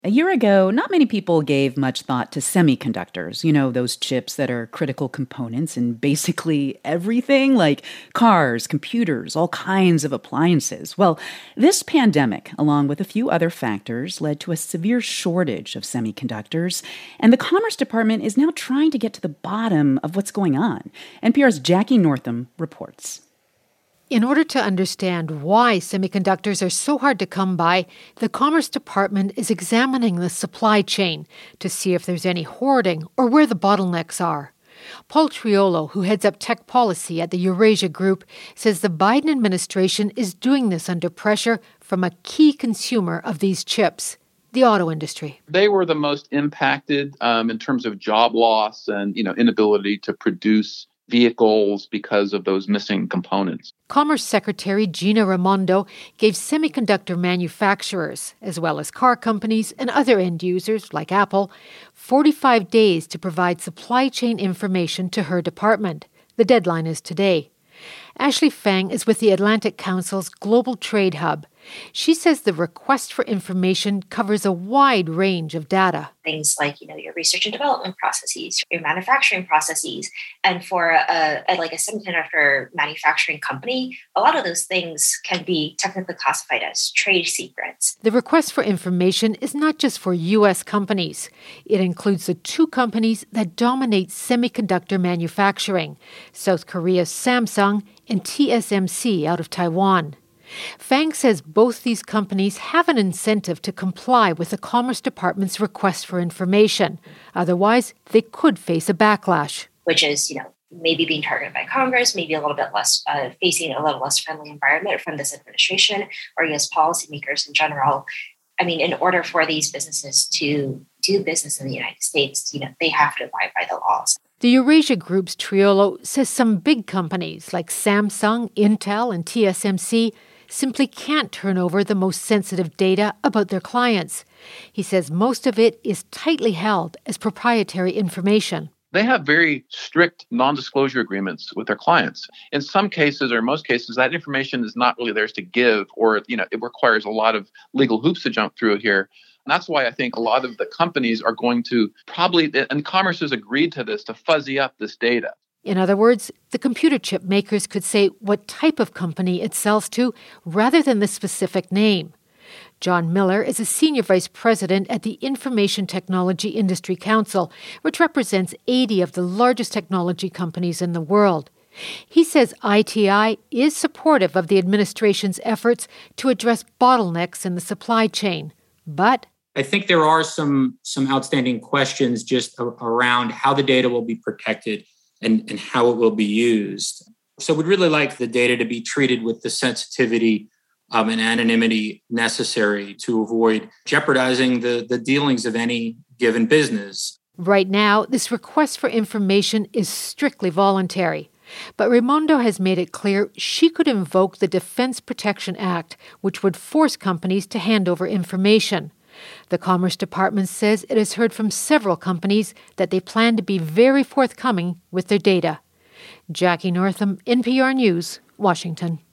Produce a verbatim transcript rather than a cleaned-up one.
A year ago, not many people gave much thought to semiconductors, you know, those chips that are critical components in basically everything, like cars, computers, all kinds of appliances. Well, this pandemic, along with a few other factors, led to a severe shortage of semiconductors, and the Commerce Department is now trying to get to the bottom of what's going on. N P R's Jackie Northam reports. In order to understand why semiconductors are so hard to come by, the Commerce Department is examining the supply chain to see if there's any hoarding or where the bottlenecks are. Paul Triolo, who heads up tech policy at the Eurasia Group, says the Biden administration is doing this under pressure from a key consumer of these chips, the auto industry. They were the most impacted um, in terms of job loss and, you know, inability to produce vehicles because of those missing components. Commerce Secretary Gina Raimondo gave semiconductor manufacturers, as well as car companies and other end users like Apple, forty-five days to provide supply chain information to her department. The deadline is today. Ashley Fang is with the Atlantic Council's Global Trade Hub. She says the request for information covers a wide range of data. Things like, you know, your research and development processes, your manufacturing processes. And for a, a like a semiconductor manufacturing company, a lot of those things can be technically classified as trade secrets. The request for information is not just for U S companies. It includes the two companies that dominate semiconductor manufacturing, South Korea's Samsung and T S M C out of Taiwan. Fang says both these companies have an incentive to comply with the Commerce Department's request for information. Otherwise, they could face a backlash. Which is, you know, maybe being targeted by Congress, maybe a little bit less, uh, facing a little less friendly environment from this administration or U S policymakers in general. I mean, in order for these businesses to do business in the United States, you know, they have to abide by the laws. The Eurasia Group's Triolo says some big companies like Samsung, Intel, and T S M C simply can't turn over the most sensitive data about their clients. He says most of it is tightly held as proprietary information. They have very strict non-disclosure agreements with their clients. In some cases, or most cases, that information is not really theirs to give, or, you know, it requires a lot of legal hoops to jump through here. And that's why I think a lot of the companies are going to probably, and Commerce has agreed to this, to fuzzy up this data. In other words, the computer chip makers could say what type of company it sells to rather than the specific name. John Miller is a senior vice president at the Information Technology Industry Council, which represents eighty of the largest technology companies in the world. He says I T I is supportive of the administration's efforts to address bottlenecks in the supply chain. But I think there are some, some outstanding questions just a- around how the data will be protected and, and how it will be used. So we'd really like the data to be treated with the sensitivity um, and anonymity necessary to avoid jeopardizing the, the dealings of any given business. Right now, this request for information is strictly voluntary. But Raimondo has made it clear she could invoke the Defense Protection Act, which would force companies to hand over information. The Commerce Department says it has heard from several companies that they plan to be very forthcoming with their data. Jackie Northam, N P R News, Washington.